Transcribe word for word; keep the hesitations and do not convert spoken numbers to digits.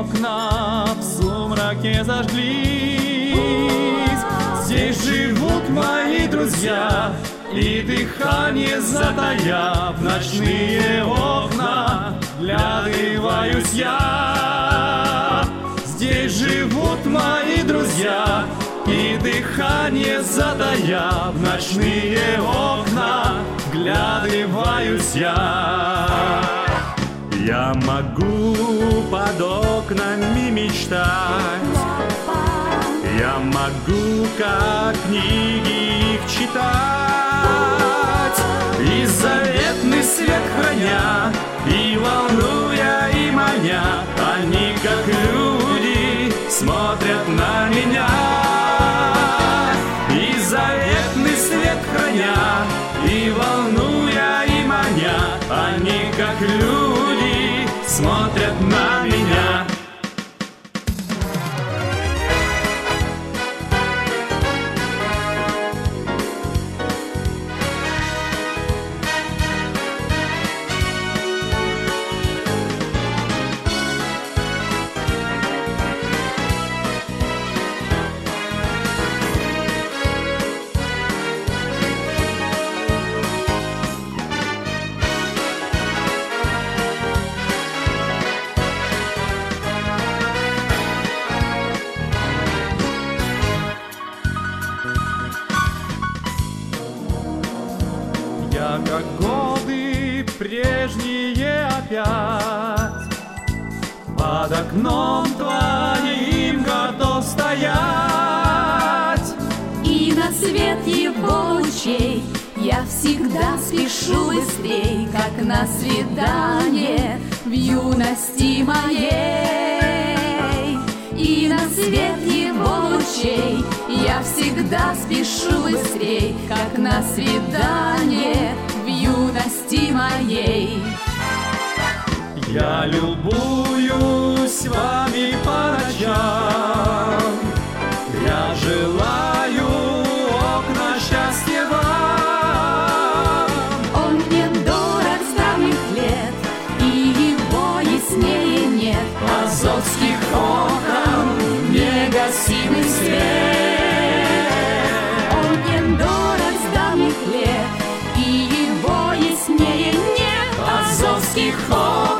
окна в сумраке зажглись. Здесь живут мои друзья, и дыхание затая в ночные окна вглядываюсь я. Здесь живут мои друзья, и дыхание затая в ночные окна вглядываюсь я. Я могу под окнами мечтать, я могу как книги их читать, и заветный свет храня, и волнуя, и маня, они как люди смотрят на меня. И заветный свет храня, и волнуя, и маня, они как люди смотрят на меня. Я как годы прежние опять под окном твоим готов стоять. И на свет его лучей я всегда спешу быстрей, как на свидание в юности моей. И на свет его лучей я всегда спешу быстрей, как на свидание в юности моей. Я любуюсь вами по ночам, я желаю окна счастья вам. Он мне дорог с давних лет, и его яснее нет. Азовских окон негасимый свет. Он мне дорог с давних лет, и его яснее нет. Азовских окон